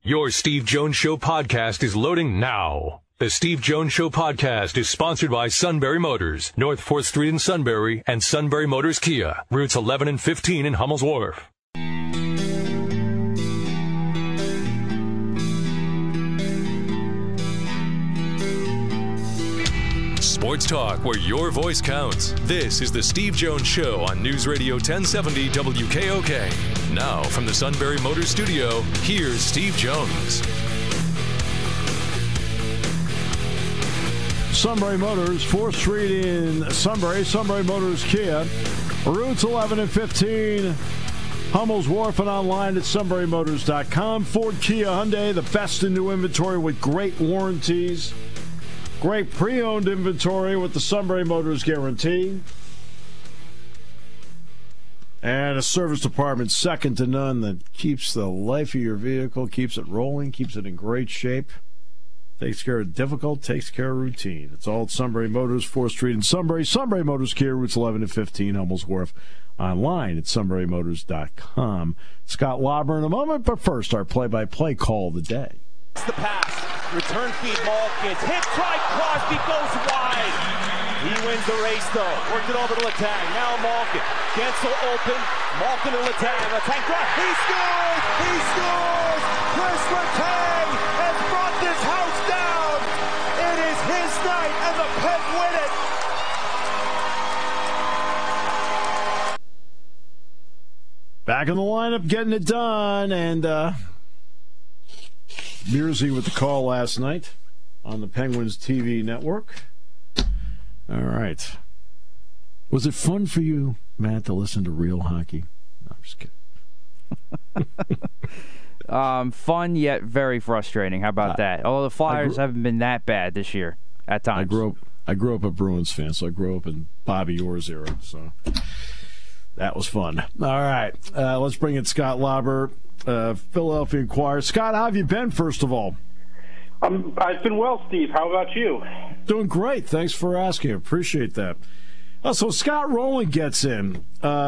Your Steve Jones Show podcast is loading now. The Steve Jones Show podcast is sponsored by Sunbury Motors, North 4th Street in Sunbury, and Sunbury Motors Kia, routes 11 and 15 in Hummel's Wharf. Sports talk where your voice counts. This is the Steve Jones Show on News Radio 1070 WKOK. Now from the Sunbury Motors Studio, here's Steve Jones. Sunbury Motors, 4th Street in Sunbury, Sunbury Motors Kia, routes 11 and 15, Hummel's Wharf, and online at sunburymotors.com. Ford, Kia, Hyundai, the best in new inventory with great warranties. Great pre-owned inventory with the Sunbury Motors guarantee. And a service department second to none that keeps the life of your vehicle, keeps it rolling, keeps it in great shape. Takes care of difficult, takes care of routine. It's all at Sunbury Motors, 4th Street in Sunbury. Sunbury Motors Kia, routes 11 and 15, Hummel's Wharf. Online at sunburymotors.com. Scott Lauber in a moment, but first, our play-by-play call of the day. It's the pass. Return feed, Malkin. Hit, try, Crosby goes wide. He wins the race, though. Worked it over to Letang. Now Malkin. Gensel open. Malkin to Letang. Letang drive. He scores! He scores! Chris Letang has brought this house down. It is his night, and the Pens win it. Back in the lineup, getting it done, and Mearsy with the call last night on the Penguins TV network. All right. Was it fun for you, Matt, to listen to real hockey? No, I'm just kidding. Fun yet very frustrating. How about that? Although the Flyers haven't been that bad this year at times. I grew up a Bruins fan, so I grew up in Bobby Orr's era. So that was fun. All right. Let's bring in Scott Lauber, Philadelphia Inquirer. Scott, how have you been, first of all? I've been well, Steve. How about you? Doing great. Thanks for asking. I appreciate that. So Scott Rowland gets in.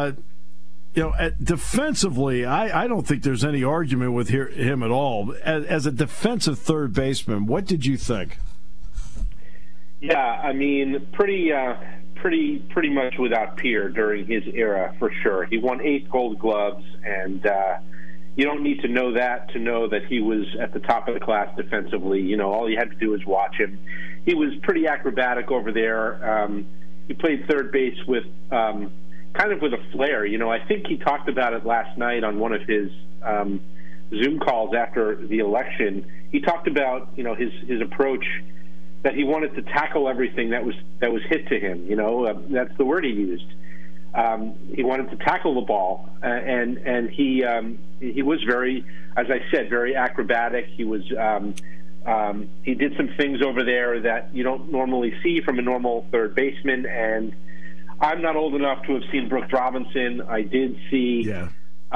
Defensively, I don't think there's any argument with him at all. As a defensive third baseman, what did you think? Yeah, I mean, pretty much without peer during his era, for sure. He won 8 Gold Gloves, and you don't need to know that to know that he was at the top of the class defensively. You know, all you had to do was watch him. He was pretty acrobatic over there. He played third base with kind of with a flair. You know, I think he talked about it last night on one of his Zoom calls after the election. He talked about, you know, his approach, that he wanted to tackle everything that was hit to him. You know, that's the word he used. He wanted to tackle the ball, and he was very, as I said, very acrobatic. He was he did some things over there that you don't normally see from a normal third baseman. And I'm not old enough to have seen Brooks Robinson. I did see. Yeah.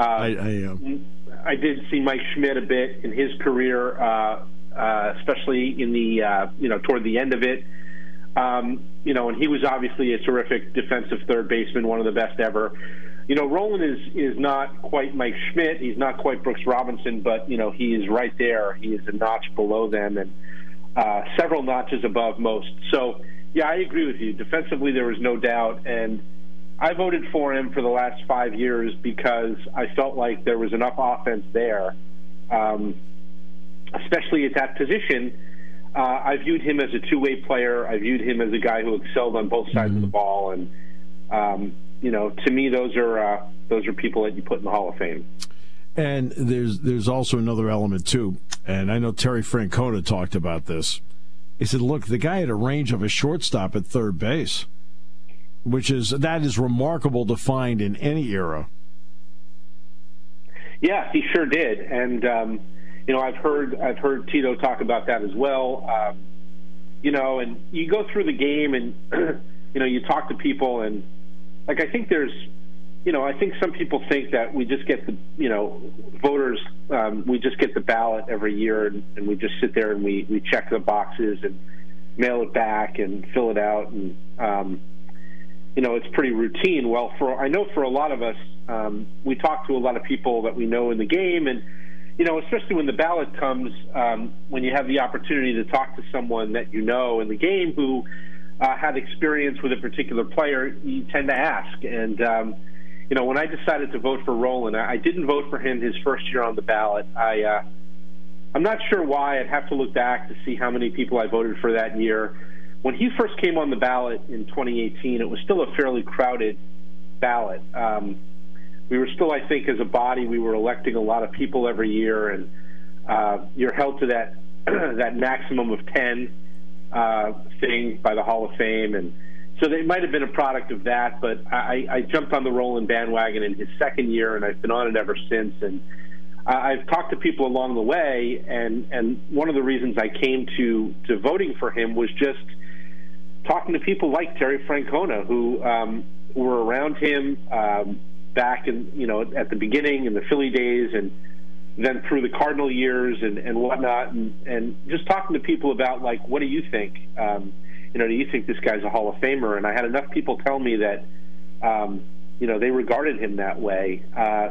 I did see Mike Schmidt a bit in his career, especially in the toward the end of it. And he was obviously a terrific defensive third baseman, one of the best ever. You know, Rowland is not quite Mike Schmidt. He's not quite Brooks Robinson, but, you know, he is right there. He is a notch below them and several notches above most. So, yeah, I agree with you. Defensively, there was no doubt. And I voted for him for the last 5 years because I felt like there was enough offense there, especially at that position. I viewed him as a two-way player. I viewed him as a guy who excelled on both sides of the ball. And, to me, those are people that you put in the Hall of Fame. And there's also another element, too. And I know Terry Francona talked about this. He said, look, the guy had a range of a shortstop at third base, that is remarkable to find in any era. Yeah, he sure did. And, I've heard Tito talk about that as well. And you go through the game and, you talk to people and, I think I think some people think that we just get the, voters, we just get the ballot every year and we just sit there and we check the boxes and mail it back and fill it out. And, it's pretty routine. Well, I know for a lot of us, we talk to a lot of people that we know in the game and, especially when the ballot comes, when you have the opportunity to talk to someone that you know in the game who had experience with a particular player, you tend to ask. And, when I decided to vote for Rolen, I didn't vote for him his first year on the ballot. I'm not sure why. I'd have to look back to see how many people I voted for that year. When he first came on the ballot in 2018, it was still a fairly crowded ballot. We were still, I think, as a body, we were electing a lot of people every year, and you're held to that that maximum of 10 thing by the Hall of Fame. And so they might have been a product of that, but I jumped on the Rolen bandwagon in his second year, and I've been on it ever since. And I've talked to people along the way, and one of the reasons I came to voting for him was just talking to people like Terry Francona, who were around him back in, at the beginning in the Philly days, and then through the Cardinal years and whatnot, and just talking to people about, like, what do you think? Do you think this guy's a Hall of Famer? And I had enough people tell me that, they regarded him that way.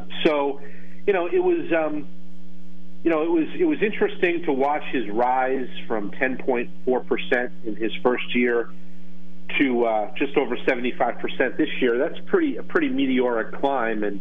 It was interesting to watch his rise from 10.4% in his first year to just over 75% this year. That's a pretty meteoric climb, and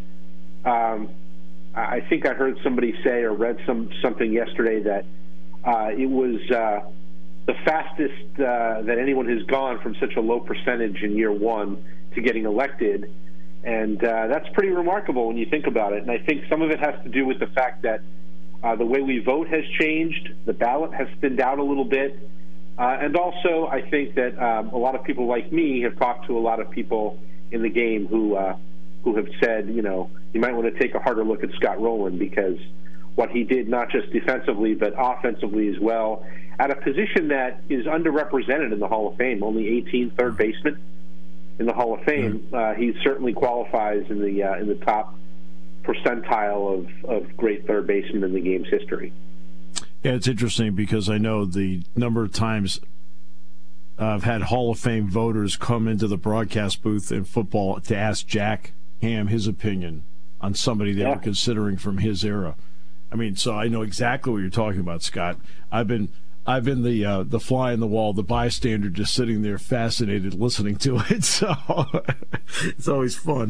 I think I heard somebody say or read something yesterday that it was the fastest that anyone has gone from such a low percentage in year one to getting elected, and that's pretty remarkable when you think about it. And I think some of it has to do with the fact that the way we vote has changed, the ballot has thinned out a little bit. And also, I think that a lot of people like me have talked to a lot of people in the game who have said, you might want to take a harder look at Scott Rolen, because what he did, not just defensively but offensively as well, at a position that is underrepresented in the Hall of Fame. Only 18 third basemen in the Hall of Fame. He certainly qualifies in the top percentile of great third basemen in the game's history. Yeah, it's interesting because I know the number of times I've had Hall of Fame voters come into the broadcast booth in football to ask Jack Ham his opinion on somebody they were considering from his era. I mean, so I know exactly what you're talking about, Scott. I've been the fly on the wall, the bystander, just sitting there fascinated listening to it. So it's always fun.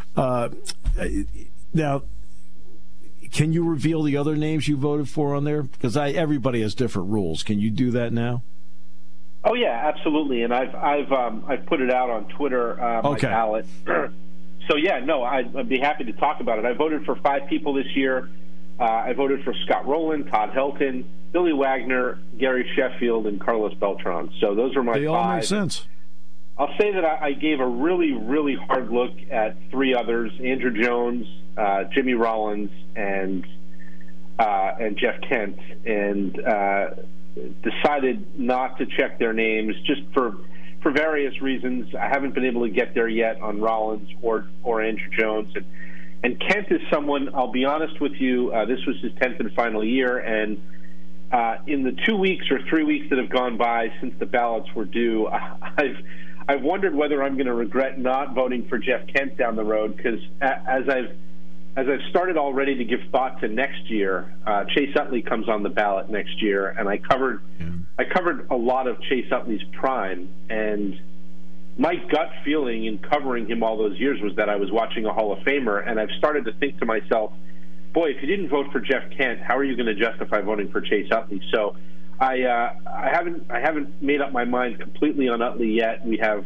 Now, can you reveal the other names you voted for on there? Because everybody has different rules. Can you do that now? Oh yeah, absolutely. And I've put it out on Twitter, my ballot. So yeah, no, I'd be happy to talk about it. I voted for 5 people this year. I voted for Scott Rolen, Todd Helton, Billy Wagner, Gary Sheffield, and Carlos Beltran. So those are my 5. They all make sense. I'll say that I gave a really, really hard look at 3 others: Andrew Jones, Jimmy Rollins, and Jeff Kent, and decided not to check their names just for various reasons. I haven't been able to get there yet on Rollins or Andrew Jones. And Kent is someone, I'll be honest with you, this was his 10th and final year, and in the 2 weeks or 3 weeks that have gone by since the ballots were due, I've wondered whether I'm going to regret not voting for Jeff Kent down the road, because as I've started already to give thought to next year, Chase Utley comes on the ballot next year, and I covered a lot of Chase Utley's prime, and my gut feeling in covering him all those years was that I was watching a Hall of Famer, and I've started to think to myself, boy, if you didn't vote for Jeff Kent, how are you going to justify voting for Chase Utley? So I haven't made up my mind completely on Utley yet. We have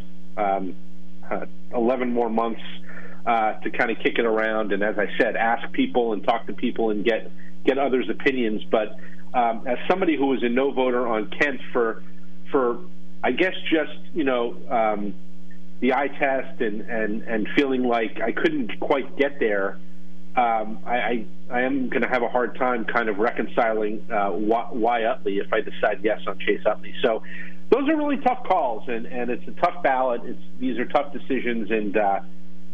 11 more months to kind of kick it around, and as I said, ask people and talk to people and get others' opinions. But as somebody who was a no voter on Kent for I guess just the eye test and feeling like I couldn't quite get there, I am going to have a hard time kind of reconciling why Utley if I decide yes on Chase Utley. So those are really tough calls, and it's a tough ballot. These are tough decisions, and I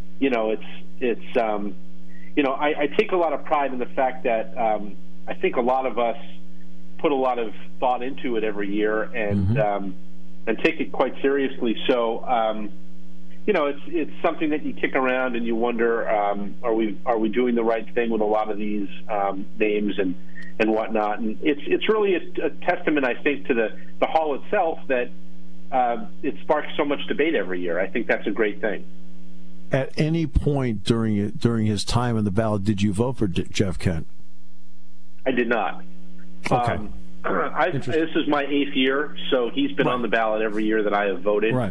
take a lot of pride in the fact that I think a lot of us put a lot of thought into it every year and take it quite seriously. So it's something that you kick around and you wonder, are we doing the right thing with a lot of these names and whatnot? And it's really a testament, I think, to the hall itself that it sparks so much debate every year. I think that's a great thing. At any point during his time in the ballot, did you vote for Jeff Kent? I did not. Okay. This is my 8th year, so he's been on the ballot every year that I have voted. Right.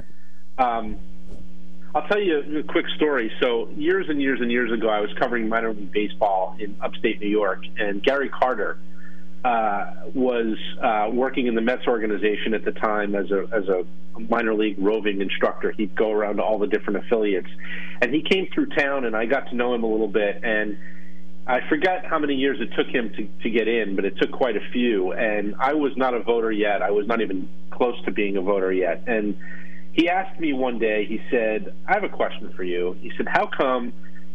I'll tell you a quick story. So years and years and years ago, I was covering minor league baseball in upstate New York, and Gary Carter was working in the Mets organization at the time as a minor league roving instructor. He'd go around to all the different affiliates, and he came through town, and I got to know him a little bit, and I forget how many years it took him to get in, but it took quite a few, and I was not a voter yet. I was not even close to being a voter yet, and he asked me one day, he said, I have a question for you. He said, how come,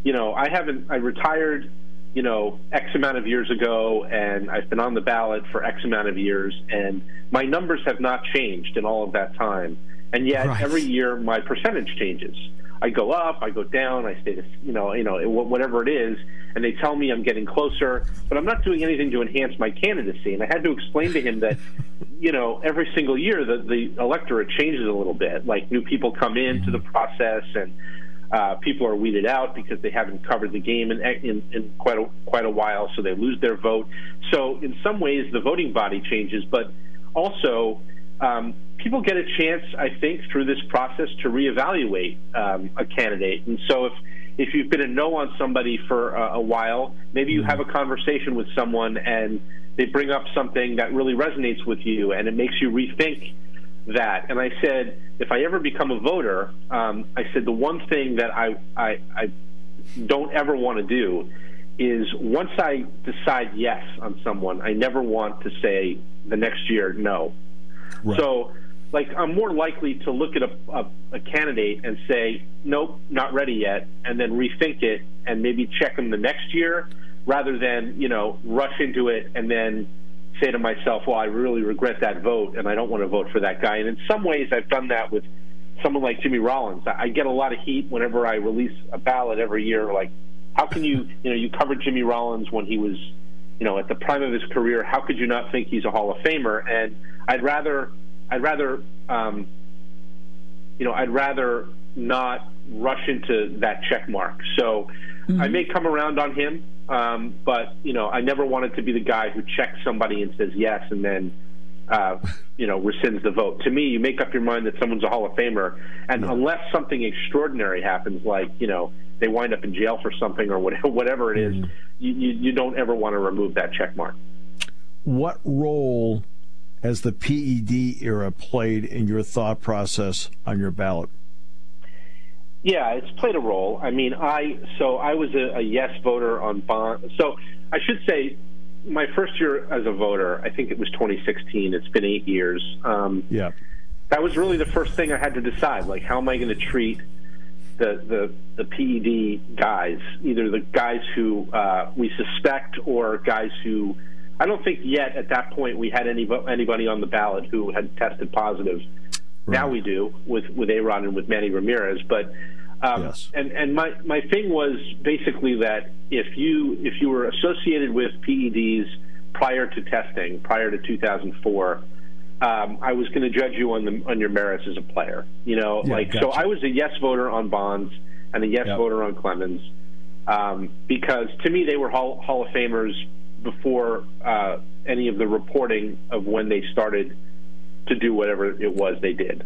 I retired, X amount of years ago, and I've been on the ballot for X amount of years, and my numbers have not changed in all of that time. And yet every year my percentage changes. I go up, I go down, I stay, whatever it is, and they tell me I'm getting closer, but I'm not doing anything to enhance my candidacy. And I had to explain to him that, every single year the electorate changes a little bit. Like new people come into the process, and people are weeded out because they haven't covered the game in quite a while, so they lose their vote. So in some ways, the voting body changes, but also people get a chance, I think, through this process to reevaluate a candidate. And so if you've been a no on somebody for a while, maybe you have a conversation with someone and they bring up something that really resonates with you, and it makes you rethink that. And I said, if I ever become a voter, I said the one thing that I don't ever want to do is once I decide yes on someone, I never want to say the next year no. Right. So, I'm more likely to look at a candidate and say, nope, not ready yet, and then rethink it and maybe check them the next year, rather than, rush into it and then say to myself, well, I really regret that vote and I don't want to vote for that guy. And in some ways, I've done that with someone like Jimmy Rollins. I get a lot of heat whenever I release a ballot every year. Like, how can you covered Jimmy Rollins when he was, at the prime of his career. How could you not think he's a Hall of Famer? And I'd rather not rush into that check mark. So I may come around on him, but I never wanted to be the guy who checks somebody and says yes and then rescinds the vote. To me, you make up your mind that someone's a Hall of Famer, and unless something extraordinary happens, like they wind up in jail for something or whatever it is, you don't ever want to remove that check mark. What role has the PED era played in your thought process on your ballot? Yeah, it's played a role. I mean, I was a yes voter on bond. So I should say my first year as a voter, I think it was 2016. It's been 8 years. That was really the first thing I had to decide. Like, how am I going to treat the PED guys, either the guys who we suspect or guys who, I don't think yet at that point we had anybody on the ballot who had tested positive. Right. Now we do with A-Rod and with Manny Ramirez, but yes. And my thing was basically that if you were associated with PEDs prior to testing, prior to 2004, I was going to judge you on your merits as a player. Gotcha. So I was a yes voter on Bonds and a yes voter on Clemens, because to me they were Hall of Famers before any of the reporting of when they started to do whatever it was they did.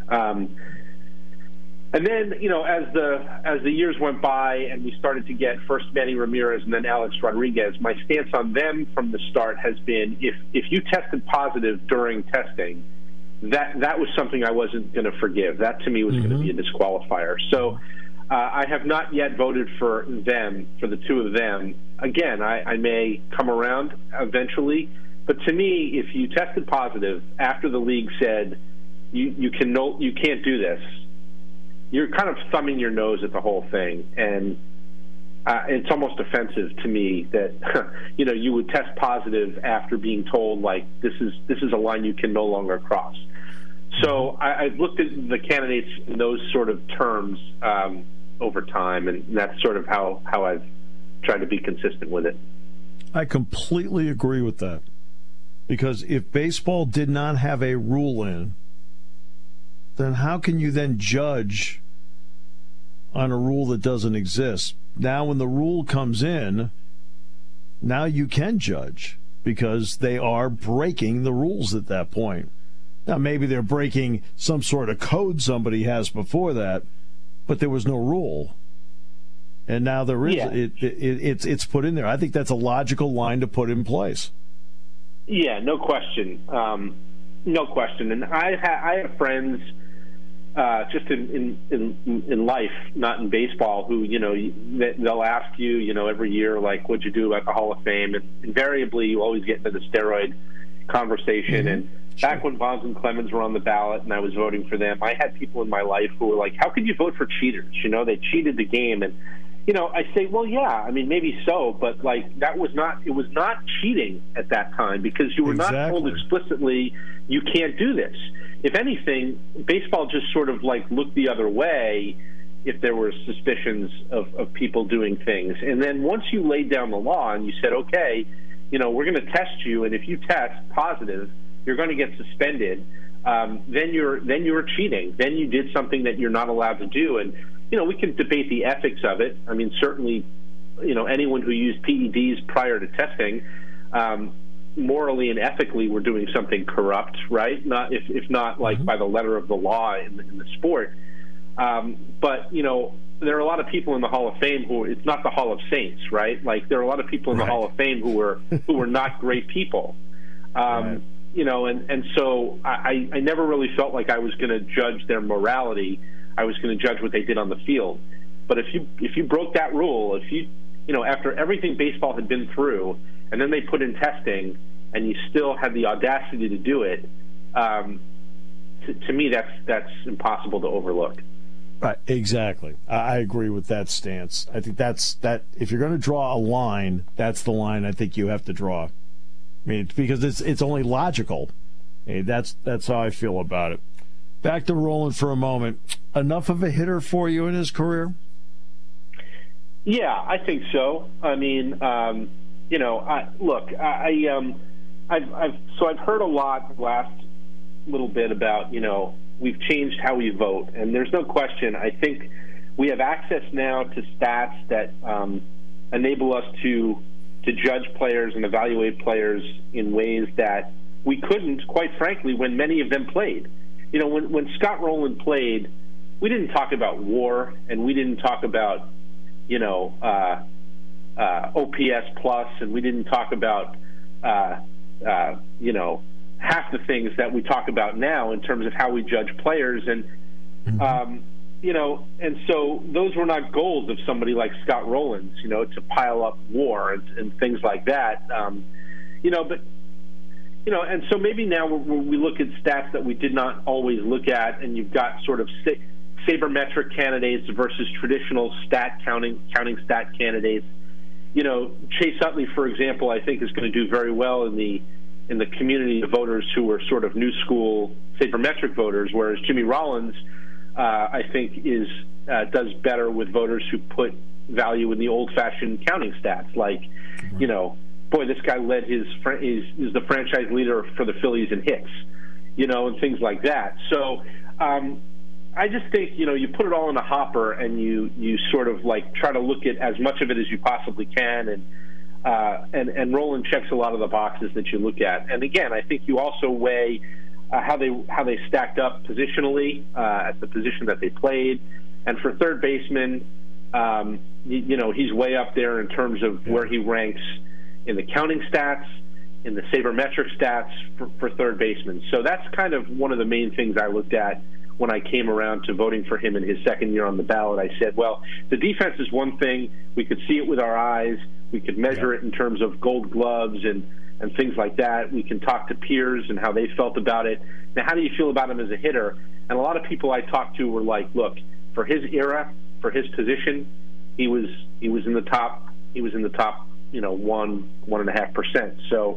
And then, as the years went by and we started to get first Manny Ramirez and then Alex Rodriguez, my stance on them from the start has been if you tested positive during testing, that was something I wasn't going to forgive. That to me was going to be a disqualifier. So I have not yet voted for them, for the two of them. Again, I may come around eventually. But to me, if you tested positive after the league said you can't do this, you're kind of thumbing your nose at the whole thing, and it's almost offensive to me that you would test positive after being told like this is a line you can no longer cross. So I've looked at the candidates in those sort of terms over time, and that's sort of how I've tried to be consistent with it. I completely agree with that. Because if baseball did not have a rule in, then how can you then judge on a rule that doesn't exist? Now, when the rule comes in, now you can judge because they are breaking the rules at that point. Now, maybe they're breaking some sort of code somebody has before that, but there was no rule. And now there is. Yeah. It's put in there. I think that's a logical line to put in place. Yeah, no question. No question. And I have friends just in life, not in baseball, who, they'll ask you, every year, like, what'd you do about the Hall of Fame? And invariably, you always get into the steroid conversation. Mm-hmm. And back when Bonds and Clemens were on the ballot and I was voting for them, I had people in my life who were like, how could you vote for cheaters? They cheated the game. And I say, well, yeah, I mean, maybe so, but like it was not cheating at that time because you were not told explicitly you can't do this. If anything, baseball just sort of like looked the other way if there were suspicions of people doing things. And then once you laid down the law and you said, okay, we're going to test you, and if you test positive, you're going to get suspended, then you're cheating. Then you did something that you're not allowed to do. And we can debate the ethics of it. I mean, certainly, anyone who used PEDs prior to testing, morally and ethically, were doing something corrupt, right? Not if not like by the letter of the law in the sport. But there are a lot of people in the Hall of Fame who it's not the Hall of Saints, right? Like there are a lot of people in the Hall of Fame who were not great people. Right. And so I never really felt like I was going to judge their morality. I was going to judge what they did on the field. But if you broke that rule, if you after everything baseball had been through, and then they put in testing, and you still had the audacity to do it, to me that's impossible to overlook. Right, exactly. I agree with that stance. I think that if you're going to draw a line, that's the line I think you have to draw. I mean, because it's only logical. I mean, that's how I feel about it. Back to Rolen for a moment. Enough of a hitter for you in his career? Yeah, I think so. I mean, I've heard a lot the last little bit about, we've changed how we vote, and there's no question. I think we have access now to stats that enable us to judge players and evaluate players in ways that we couldn't, quite frankly, when many of them played. When Scott Rolen played, we didn't talk about WAR, and we didn't talk about, OPS plus, and we didn't talk about, half the things that we talk about now in terms of how we judge players. And, and so those were not goals of somebody like Scott Rolen, to pile up WAR and things like that. And so maybe now we look at stats that we did not always look at, and you've got sort of sabermetric candidates versus traditional counting stat candidates. Chase Utley, for example, I think is going to do very well in the community of voters who are sort of new school sabermetric voters, whereas Jimmy Rollins, I think, does better with voters who put value in the old-fashioned counting stats, like, boy, this guy is the franchise leader for the Phillies in hits, and things like that. So I just think, you put it all in a hopper and you sort of like try to look at as much of it as you possibly can, and Rolen checks a lot of the boxes that you look at. And again, I think you also weigh how they stacked up positionally at the position that they played. And for third baseman, he's way up there in terms of where he ranks in the counting stats, in the sabermetric stats for third baseman. So that's kind of one of the main things I looked at when I came around to voting for him in his second year on the ballot. I said, well, the defense is one thing. We could see it with our eyes. We could measure it in terms of gold gloves and things like that. We can talk to peers and how they felt about it. Now, how do you feel about him as a hitter? And a lot of people I talked to were like, look, for his era, for his position, he was in the top 1.5%. So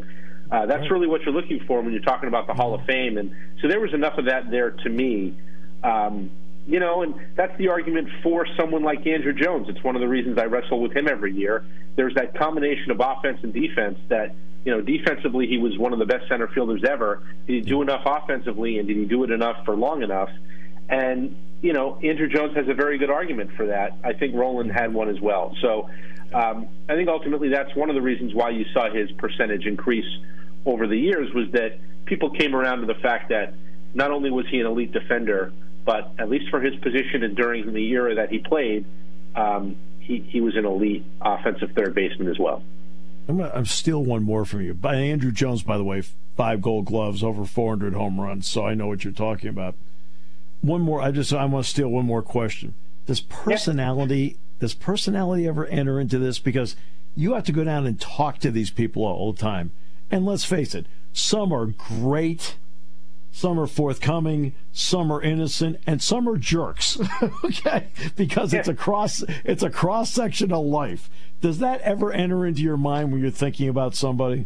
That's really what you're looking for when you're talking about the Hall of Fame. And so there was enough of that there to me. And that's the argument for someone like Andrew Jones. It's one of the reasons I wrestle with him every year. There's that combination of offense and defense that, defensively he was one of the best center fielders ever. Did he do enough offensively, and did he do it enough for long enough? And, Andrew Jones has a very good argument for that. I think Rolen had one as well. So I think ultimately that's one of the reasons why you saw his percentage increase over the years, was that people came around to the fact that not only was he an elite defender, but at least for his position and during the era that he played, he was an elite offensive third baseman as well. I'm steal one more from you. By Andrew Jones, by the way, 5 Gold Gloves, over 400 home runs, so I know what you're talking about. One more. I want to steal one more question. Does personality ever enter into this? Because you have to go down and talk to these people all the time. And let's face it, some are great, some are forthcoming, some are innocent, and some are jerks. Okay? Because it's a cross section of life. Does that ever enter into your mind when you're thinking about somebody?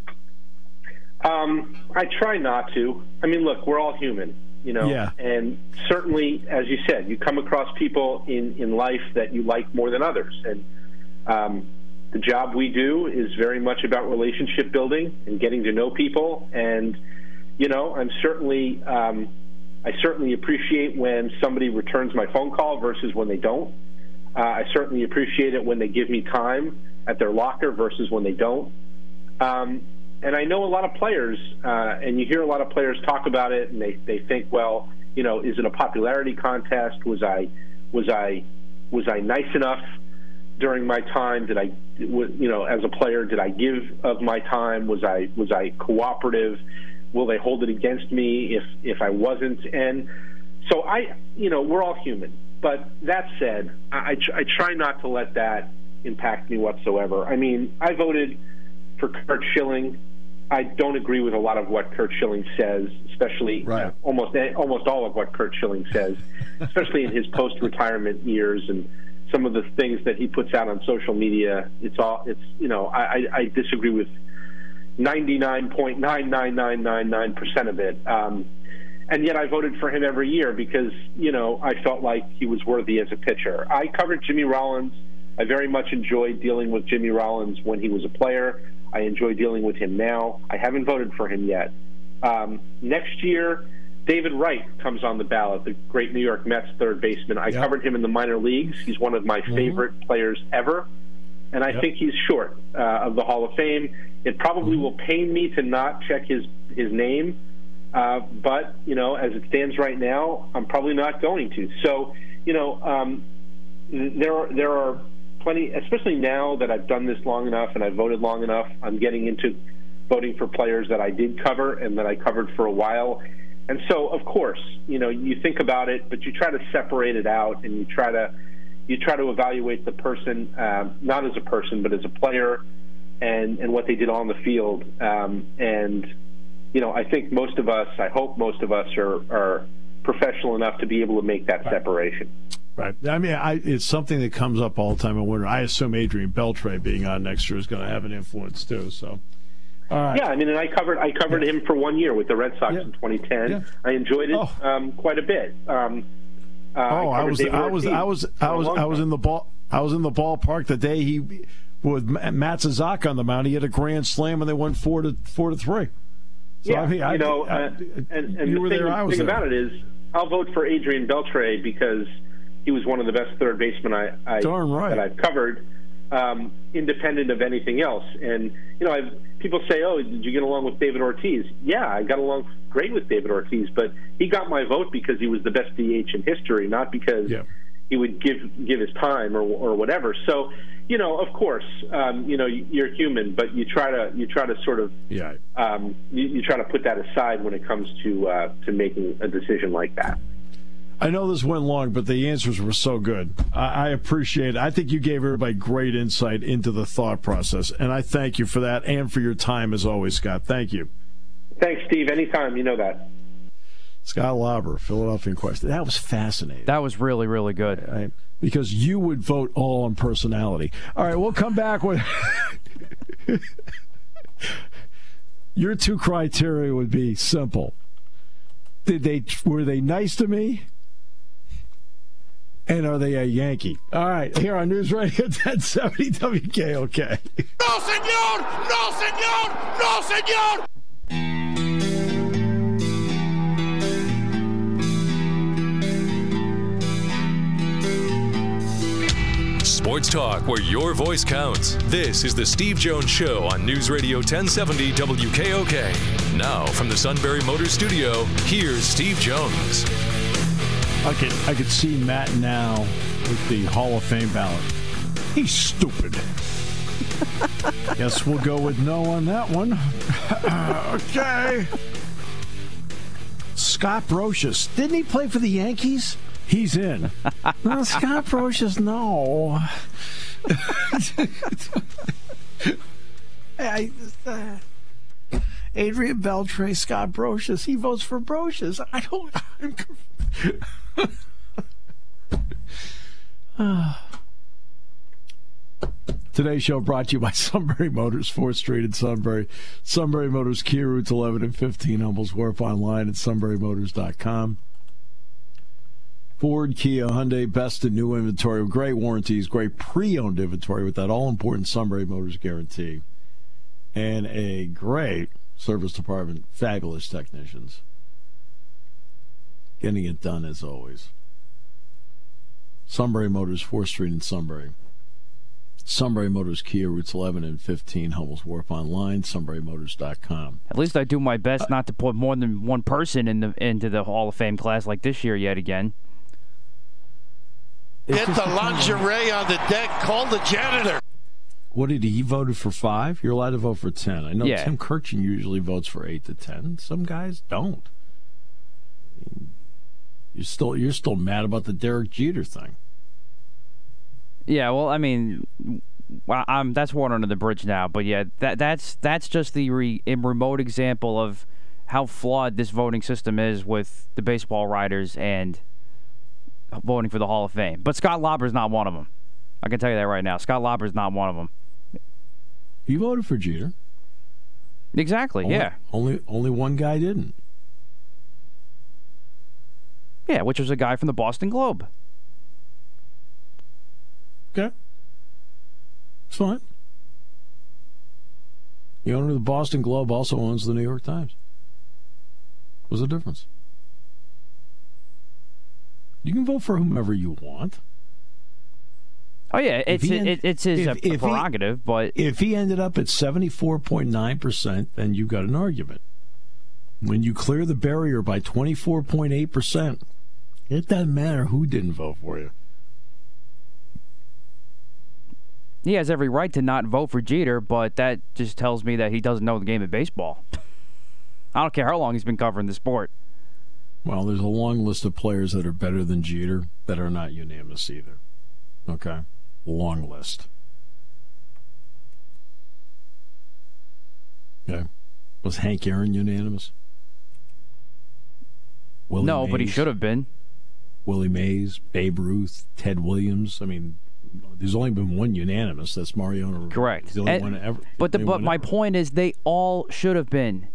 I try not to. I mean, look, we're all human, Yeah. And certainly, as you said, you come across people in life that you like more than others. And the job we do is very much about relationship building and getting to know people. And, I certainly appreciate when somebody returns my phone call versus when they don't. I certainly appreciate it when they give me time at their locker versus when they don't. And I know a lot of players, and you hear a lot of players talk about it, and they think, well, is it a popularity contest? Was I nice enough during my time? Did I, as a player, did I give of my time? Was I cooperative? Will they hold it against me if I wasn't? And so we're all human. But that said, I try not to let that impact me whatsoever. I mean, I voted for Curt Schilling. I don't agree with a lot of what Curt Schilling says, especially almost all of what Curt Schilling says, especially in his post-retirement years and some of the things that he puts out on social media. I disagree with 99.99999% of it. And yet I voted for him every year because, I felt like he was worthy as a pitcher. I covered Jimmy Rollins. I very much enjoyed dealing with Jimmy Rollins when he was a player. I enjoy dealing with him now. I haven't voted for him yet. Next year, David Wright comes on the ballot, the great New York Mets third baseman. I covered him in the minor leagues. He's one of my favorite players ever. And I think he's short of the Hall of Fame. It probably will pain me to not check his name. But, as it stands right now, I'm probably not going to. So, there are plenty, especially now that I've done this long enough and I've voted long enough, I'm getting into voting for players that I did cover and that I covered for a while. And so, of course, you think about it, but you try to separate it out and you try to evaluate the person, not as a person, but as a player and what they did on the field. I think most of us, I hope most of us are professional enough to be able to make that separation. Right. I mean, it's something that comes up all the time in winter. I assume Adrian Beltre being on next year is going to have an influence too. So, all right. Yeah, I mean, and I covered him for 1 year with the Red Sox in 2010. Yeah. I enjoyed it quite a bit. I was in the ballpark the day he with Matt Suzuki on the mound. He had a grand slam and they won 4-3. So, yeah, I mean, and you were there. I was there. The thing about it is, I'll vote for Adrian Beltre because he was one of the best third basemen that I've covered, independent of anything else. And people say, "Oh, did you get along with David Ortiz?" Yeah, I got along great with David Ortiz, but he got my vote because he was the best DH in history, not because he would give his time or whatever. So, of course, you're human, but you try to sort of you try to put that aside when it comes to making a decision like that. I know this went long, but the answers were so good. I appreciate it. I think you gave everybody great insight into the thought process, and I thank you for that and for your time as always, Scott. Thank you. Thanks, Steve. Anytime. You know that. Scott Lauber, Philadelphia Inquirer. That was fascinating. That was really, really good. Because you would vote all on personality. All right, we'll come back with... Your two criteria would be simple. Were they nice to me? And are they a Yankee? All right, here on News Radio 1070 WKOK. No, senor! No, senor! No, senor! Sports talk where your voice counts. This is the Steve Jones Show on News Radio 1070 WKOK. Now from the Sunbury Motors Studio, here's Steve Jones. I could see Matt now with the Hall of Fame ballot. He's stupid. Guess we'll go with no on that one. Okay. Scott Brosius. Didn't he play for the Yankees? He's in. No, Scott Brosius, no. Adrian Beltre, Scott Brosius. He votes for Brosius. Today's show brought to you by Sunbury Motors, 4th Street in Sunbury. Sunbury Motors, Kia routes 11 and 15, Hummel's Wharf, online at sunburymotors.com. Ford, Kia, Hyundai, best in new inventory with great warranties, great pre-owned inventory with that all-important Sunbury Motors guarantee, and a great service department, fabulous technicians. Getting it done as always. Sunbury Motors, 4th Street in Sunbury. Sunbury Motors, Kia, routes 11 and 15, Hummel's Wharf, online, sunburymotors.com. At least I do my best not to put more than one person into the Hall of Fame class like this year yet again. Get the lingerie on the deck. Call the janitor. What did he voted for 5? You're allowed to vote for 10. I know Yeah. Tim Kirchin usually votes for 8 to 10. Some guys don't. You're still mad about the Derek Jeter thing. Yeah, well, I mean, that's water under the bridge now. But yeah, that's just the remote example of how flawed this voting system is with the baseball writers and voting for the Hall of Fame. But Scott Lauber's not one of them. I can tell you that right now. Scott Lauber's not one of them. He voted for Jeter. Exactly, yeah. Only one guy didn't. Yeah, which was a guy from the Boston Globe. Okay. It's fine. The owner of the Boston Globe also owns the New York Times. What's the difference? You can vote for whomever you want. Oh, yeah, it's his prerogative, but... If he ended up at 74.9%, then you've got an argument. When you clear the barrier by 24.8%, it doesn't matter who didn't vote for you. He has every right to not vote for Jeter, but that just tells me that he doesn't know the game of baseball. I don't care how long he's been covering the sport. Well, there's a long list of players that are better than Jeter that are not unanimous either. Okay? Long list. Okay. Was Hank Aaron unanimous? Willie No, Mays, but he should have been. Willie Mays, Babe Ruth, Ted Williams. I mean, there's only been one unanimous. That's Mariano Rivera. Correct. He's the only one ever. But my point is, they all should have been.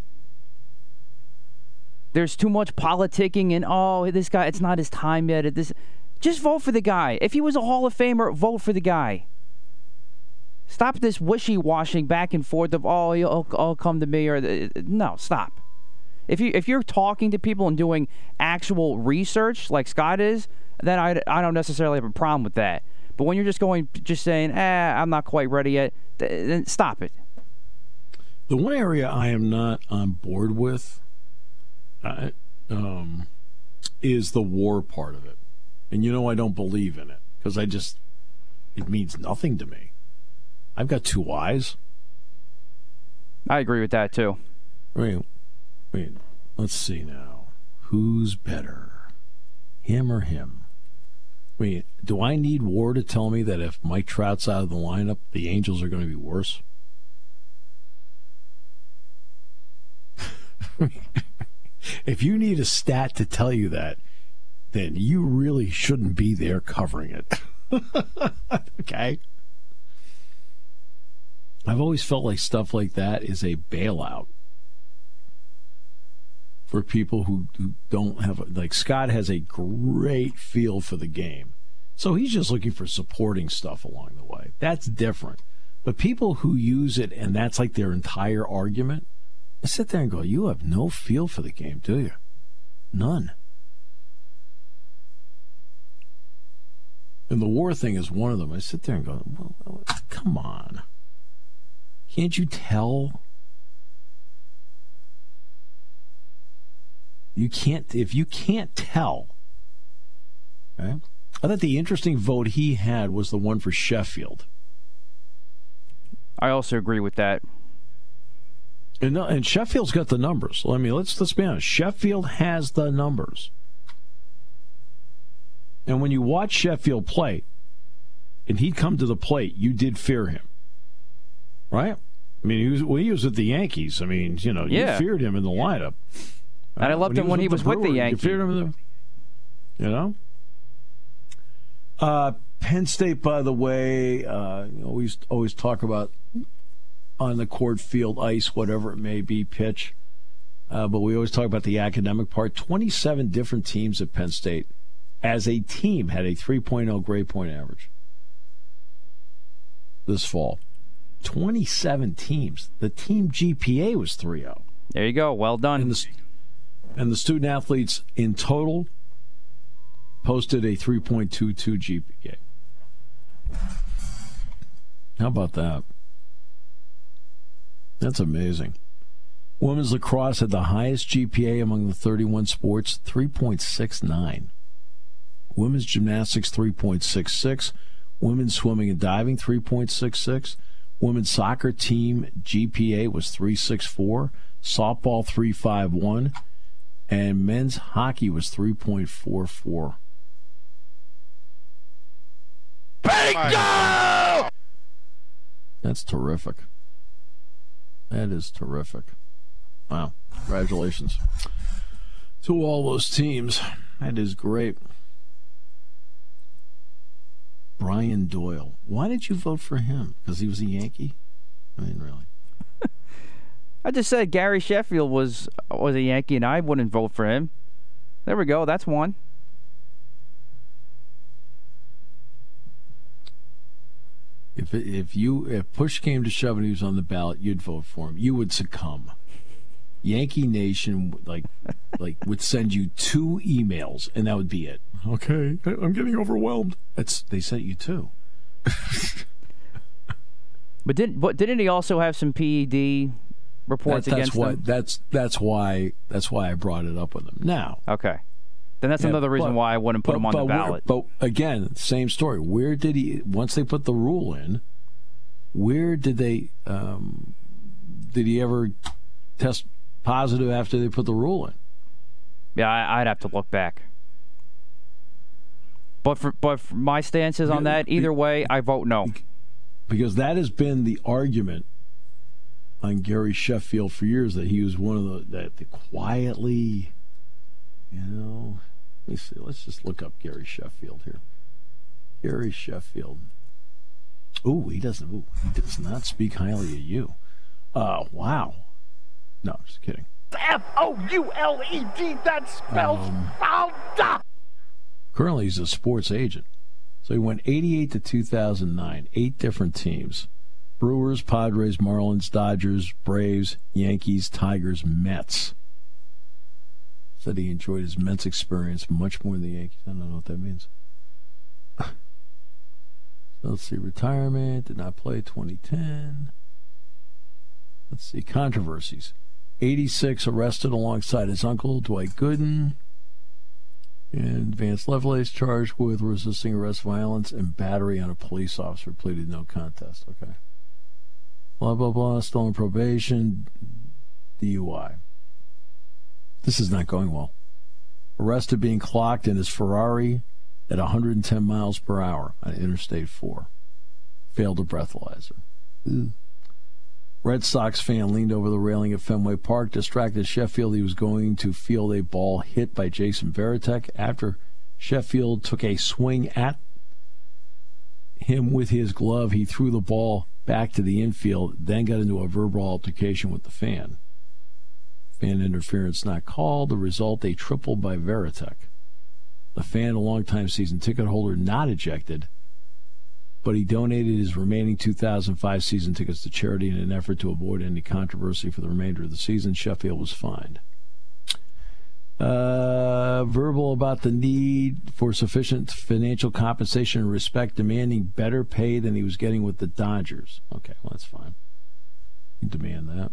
There's too much politicking and, this guy, it's not his time yet. Just vote for the guy. If he was a Hall of Famer, vote for the guy. Stop this wishy-washing back and forth of, he'll come to me. No, stop. If you're talking to people and doing actual research like Scott is, then I don't necessarily have a problem with that. But when you're just saying, I'm not quite ready yet, then stop it. The one area I am not on board with is the war part of it. And I don't believe in it because it means nothing to me. I've got 2 eyes. I agree with that, too. Wait, let's see now. Who's better, him or him? Wait, do I need war to tell me that if Mike Trout's out of the lineup, the Angels are going to be worse? If you need a stat to tell you that, then you really shouldn't be there covering it. Okay? I've always felt like stuff like that is a bailout for people who don't have, like Scott has a great feel for the game. So he's just looking for supporting stuff along the way. That's different. But people who use it and that's like their entire argument, I sit there and go, you have no feel for the game, do you? None. And the war thing is one of them. I sit there and go, well, come on. Can't you tell? You can't, if you can't tell, okay? I thought the interesting vote he had was the one for Sheffield. I also agree with that. And Sheffield's got the numbers. I mean, let's be honest. Sheffield has the numbers. And when you watch Sheffield play, and he'd come to the plate, you did fear him, right? I mean, he was with the Yankees. I mean, you feared him in the lineup. And I loved him when he was with the Yankees. You feared him, Penn State, by the way, always talk about on the court, field, ice, whatever it may be, pitch. But we always talk about the academic part. 27 different teams at Penn State, as a team, had a 3.0 grade point average this fall. 27 teams. The team GPA was 3.0. There you go. Well done. And the student athletes in total posted a 3.22 GPA. How about that? That's amazing. Women's lacrosse had the highest GPA among the 31 sports, 3.69. Women's gymnastics, 3.66. Women's swimming and diving, 3.66. Women's soccer team GPA was 3.64. Softball, 3.51. And men's hockey was 3.44. Bingo! That's terrific. That is terrific. Wow. Congratulations to all those teams. That is great. Brian Doyle. Why did you vote for him? Because he was a Yankee? I mean, really. I just said Gary Sheffield was a Yankee, and I wouldn't vote for him. There we go. That's one. If push came to shove and he was on the ballot, you'd vote for him. You would succumb. Yankee Nation would send you 2 emails, and that would be it. Okay, I'm getting overwhelmed. They sent you 2. But didn't he also have some PED reports against him? That's why I brought it up with him. Now, okay, then that's another reason why I wouldn't put him on the ballot. But again, same story. Where did he? Once they put the rule in, where did they? Did he ever test positive after they put the rule in? Yeah, I'd have to look back. But for my stances on that, either way, I vote no. Because that has been the argument on Gary Sheffield for years, that he was one of the quietly, let me see. Let's just look up Gary Sheffield here. Gary Sheffield. He does not speak highly of you. Wow. No, just kidding. F-O-U-L-E-D, that spells fouled. Currently, he's a sports agent. So he went 88 to 2009, 8 different teams. Brewers, Padres, Marlins, Dodgers, Braves, Yankees, Tigers, Mets. Said he enjoyed his Mets experience much more than the Yankees. I don't know what that means. So let's see. Retirement. Did not play 2010. Let's see. Controversies. 86, arrested alongside his uncle, Dwight Gooden. And Vance Lovelace charged with resisting arrest, violence, and battery on a police officer. Pleaded no contest. Okay. Blah, blah, blah. Stolen probation. DUI. This is not going well. Arrested being clocked in his Ferrari at 110 miles per hour on Interstate 4. Failed a breathalyzer. Ew. Red Sox fan leaned over the railing at Fenway Park, distracted Sheffield. He was going to field a ball hit by Jason Varitek. After Sheffield took a swing at him with his glove, he threw the ball back to the infield, then got into a verbal altercation with the fan. Fan interference not called. The result, a triple by Veritek. The fan, a longtime season ticket holder, not ejected, but he donated his remaining 2005 season tickets to charity in an effort to avoid any controversy for the remainder of the season. Sheffield was fined. Verbal about the need for sufficient financial compensation and respect, demanding better pay than he was getting with the Dodgers. Okay, well, that's fine. You demand that.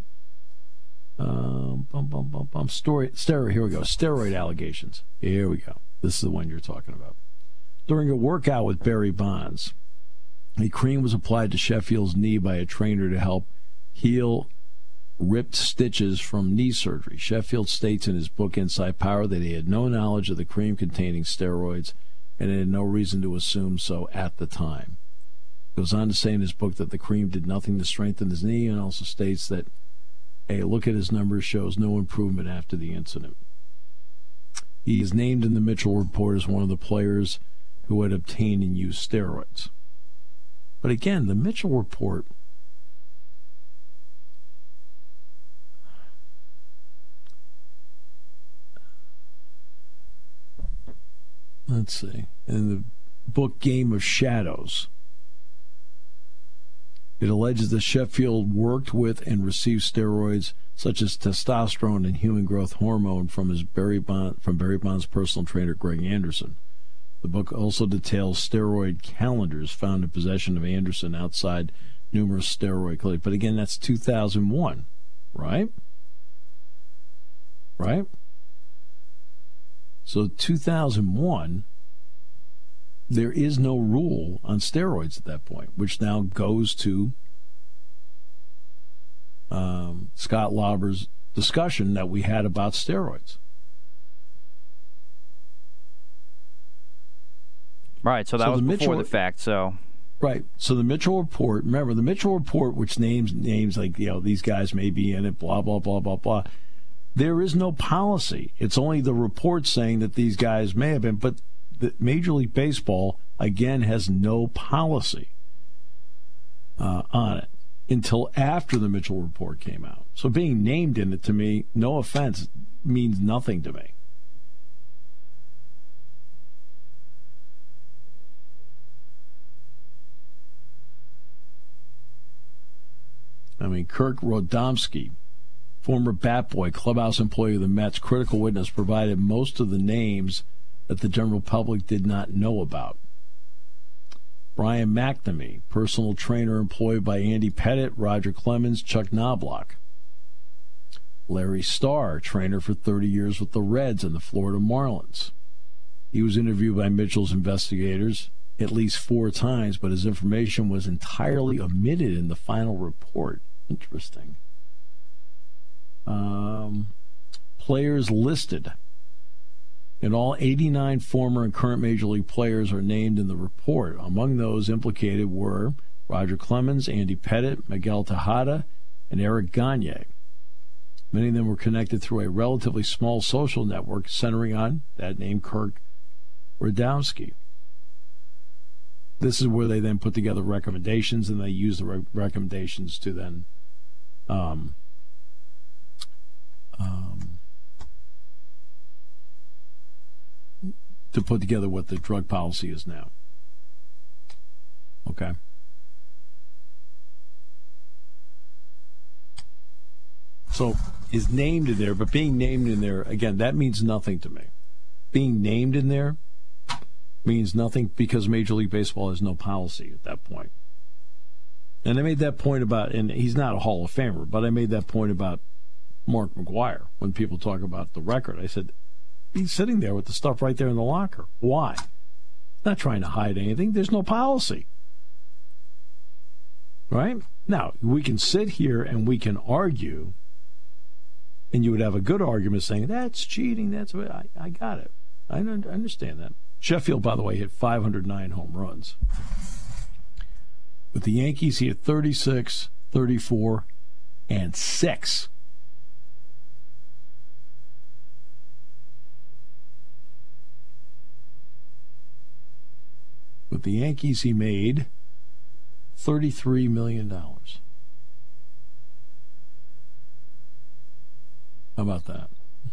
Steroid, here we go. Steroid allegations. Here we go. This is the one you're talking about. During a workout with Barry Bonds, a cream was applied to Sheffield's knee by a trainer to help heal ripped stitches from knee surgery. Sheffield states in his book Inside Power that he had no knowledge of the cream containing steroids and had no reason to assume so at the time. He goes on to say in his book that the cream did nothing to strengthen his knee, and also states that a look at his numbers shows no improvement after the incident. He is named in the Mitchell report as one of the players who had obtained and used steroids. But again, the Mitchell report, let's see, in the book Game of Shadows, it alleges that Sheffield worked with and received steroids such as testosterone and human growth hormone from Barry Bonds' personal trainer Greg Anderson. The book also details steroid calendars found in possession of Anderson outside numerous steroid clinics. But again, that's 2001, right? Right? So 2001, there is no rule on steroids at that point, which now goes to Scott Lauber's discussion that we had about steroids. Right, so that was before the fact. So right, so the Mitchell report. Remember the Mitchell report, which names like these guys may be in it, blah blah blah blah blah. There is no policy. It's only the report saying that these guys may have been, but the Major League Baseball again has no policy on it until after the Mitchell report came out. So being named in it, to me, no offense, means nothing to me. I mean, Kirk Rodomsky, former bat boy, clubhouse employee of the Mets, critical witness, provided most of the names that the general public did not know about. Brian McNamee, personal trainer employed by Andy Pettitte, Roger Clemens, Chuck Knobloch. Larry Starr, trainer for 30 years with the Reds and the Florida Marlins. He was interviewed by Mitchell's investigators at least 4 times, but his information was entirely omitted in the final report. Interesting. Players listed. In all, 89 former and current Major League players are named in the report. Among those implicated were Roger Clemens, Andy Pettitte, Miguel Tejada, and Eric Gagne. Many of them were connected through a relatively small social network centering on that name, Kirk Rodomsky. This is where they then put together recommendations, and they use the recommendations to then to put together what the drug policy is now. Okay. So is named in there, but being named in there, again, that means nothing to me. Being named in there means nothing because Major League Baseball has no policy at that point. And I made that point about, and he's not a Hall of Famer, but I made that point about Mark McGwire when people talk about the record. I said, he's sitting there with the stuff right there in the locker. Why? Not trying to hide anything. There's no policy. Right? Now, we can sit here and we can argue, and you would have a good argument saying, that's cheating. That's what I got it. I understand that. Sheffield, by the way, hit 509 home runs. With the Yankees, he had 36, 34, and 6. With the Yankees, he made $33 million. How about that?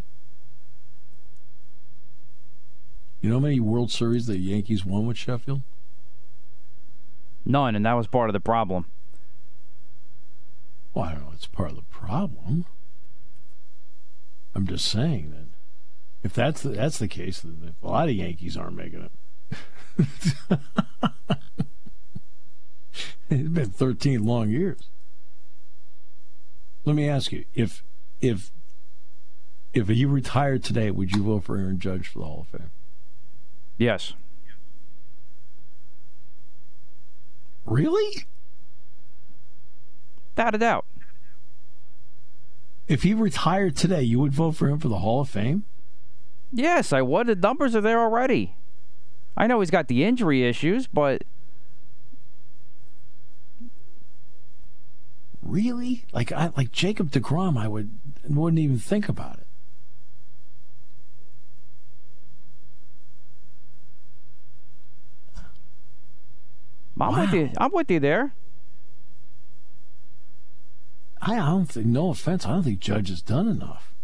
You know how many World Series the Yankees won with Sheffield? None, and that was part of the problem. Well, I don't know. It's part of the problem. I'm just saying that if that's the case, then a lot of Yankees aren't making it. It's been 13 long years. Let me ask you, if he retired today, would you vote for Aaron Judge for the Hall of Fame? Yes. Really? Without a doubt. If he retired today, you would vote for him for the Hall of Fame? Yes, I would. The numbers are there already. I know he's got the injury issues, but... Really? Like Jacob deGrom, I wouldn't even think about it. I'm with you there. I don't think, no offense, I don't think Judge has done enough.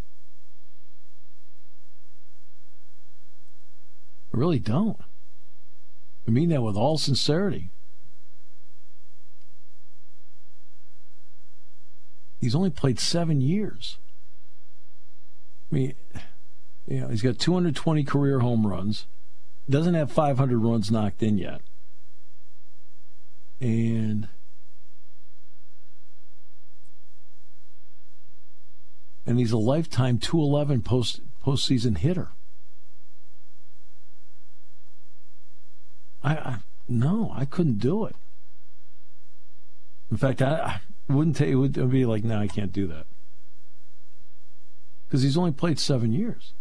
I really don't. I mean that with all sincerity. He's only played 7 years. I mean, he's got 220 career home runs. Doesn't have 500 runs knocked in yet. And he's a lifetime 211 postseason hitter. No, I couldn't do it. In fact, I wouldn't take. It would be like, no, I can't do that because he's only played 7 years.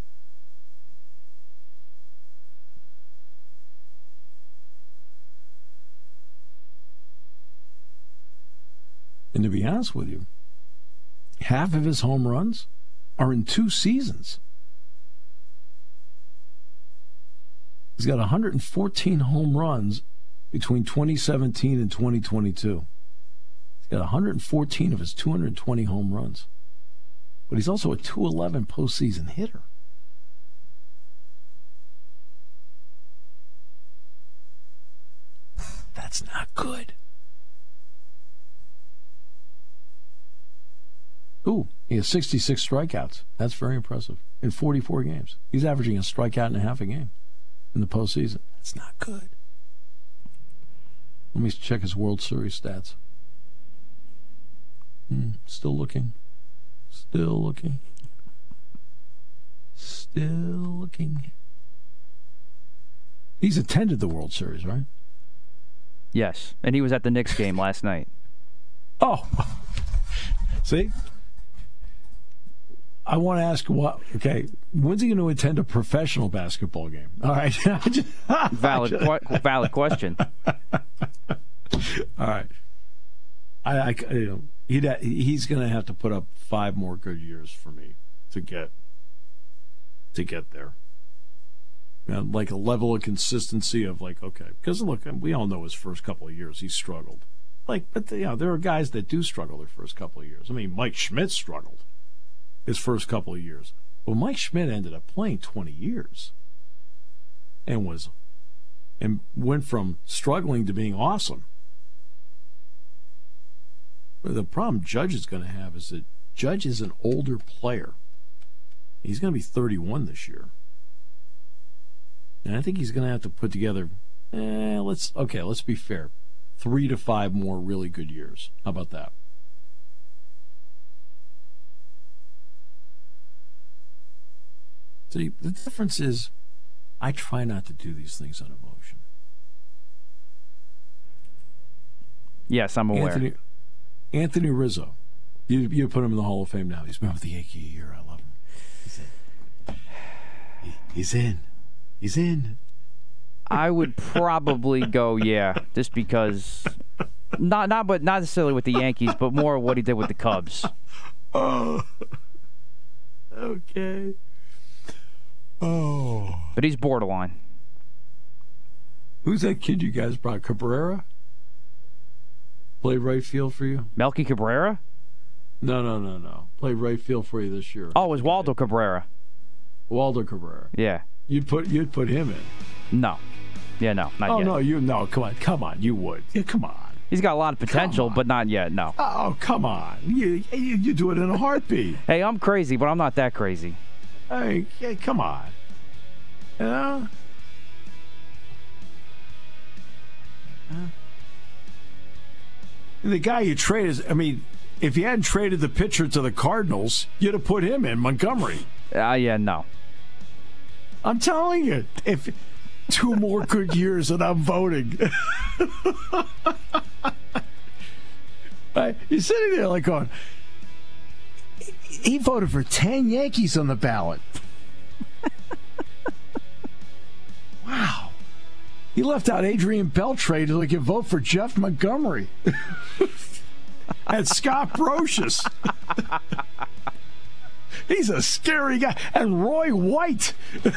And to be honest with you, half of his home runs are in 2 seasons. He's got 114 home runs between 2017 and 2022. He's got 114 of his 220 home runs. But he's also a 211 postseason hitter. That's not good. Ooh, he has 66 strikeouts. That's very impressive. In 44 games. He's averaging a strikeout and a half a game in the postseason. That's not good. Let me check his World Series stats. Still looking. Still looking. Still looking. He's attended the World Series, right? Yes, and he was at the Knicks game last night. Oh. See? I want to ask when's he going to attend a professional basketball game? All right. Valid question. All right. He's going to have to put up 5 more good years for me to get there. Like a level of consistency of because look, we all know his first couple of years he struggled. But there are guys that do struggle their first couple of years. I mean, Mike Schmidt struggled his first couple of years. Well, Mike Schmidt ended up playing 20 years and went from struggling to being awesome. But the problem Judge is going to have is that Judge is an older player. He's going to be 31 this year. And I think he's going to have to put together, let's be fair, 3 to 5 more really good years. How about that? See, the difference is I try not to do these things on emotion. Yes, I'm aware. Anthony Rizzo. You put him in the Hall of Fame now. He's been with the Yankee a year. I love him. He's in. He's in. I would probably go, yeah, just because not necessarily with the Yankees, but more what he did with the Cubs. Oh. Okay. Oh. But he's borderline. Who's that kid you guys brought? Cabrera? Played right field for you? Melky Cabrera? No. Played right field for you this year. Oh, it was Waldo Cabrera. Waldo Cabrera. Yeah. You'd put him in. No. Yeah, no, not yet. No, come on, you would. Yeah, come on. He's got a lot of potential, but not yet, no. Oh, come on. You do it in a heartbeat. Hey, I'm crazy, but I'm not that crazy. Hey, come on. You know? The guy you traded, if you hadn't traded the pitcher to the Cardinals, you'd have put him in, Montgomery. Yeah, no. I'm telling you, if 2 more good years and I'm voting. Right? You're sitting there like going, he voted for 10 Yankees on the ballot. Wow. He left out Adrian Beltre so he could vote for Jeff Montgomery. And Scott Brocious. He's a scary guy. And Roy White.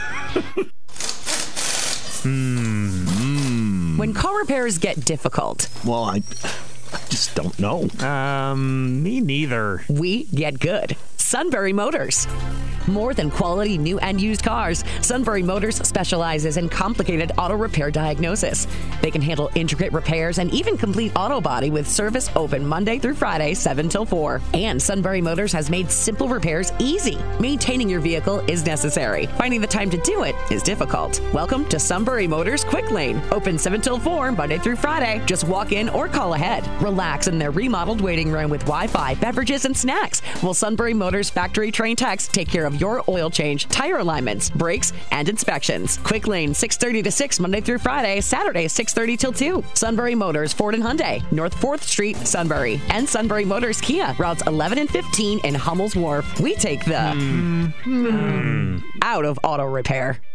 When car repairs get difficult. Well, I just don't know. Me neither. We get good. Sunbury Motors. More than quality new and used cars, Sunbury Motors specializes in complicated auto repair diagnosis. They can handle intricate repairs and even complete auto body with service open Monday through Friday, 7 till 4. And Sunbury Motors has made simple repairs easy. Maintaining your vehicle is necessary. Finding the time to do it is difficult. Welcome to Sunbury Motors Quick Lane. Open 7 till 4, Monday through Friday. Just walk in or call ahead. Relax in their remodeled waiting room with Wi-Fi, beverages, and snacks. While Sunbury Motors factory trained techs take care of your oil change, tire alignments, brakes, and inspections. Quick Lane, 6:30 to 6, Monday through Friday, Saturday, 6:30 till 2. Sunbury Motors, Ford and Hyundai, North 4th Street, Sunbury. And Sunbury Motors Kia, routes 11 and 15 in Hummel's Wharf. We take the out of auto repair.